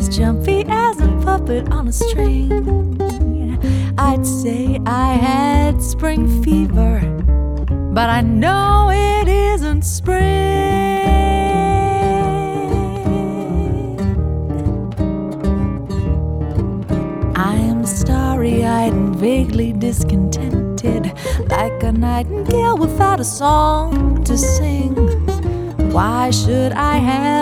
as jumpy as a puppet on a string. I'd say I had spring fever, but I know it isn't spring. I am starry-eyed and vaguely discontented, like a nightingale without a song to sing. Why should I have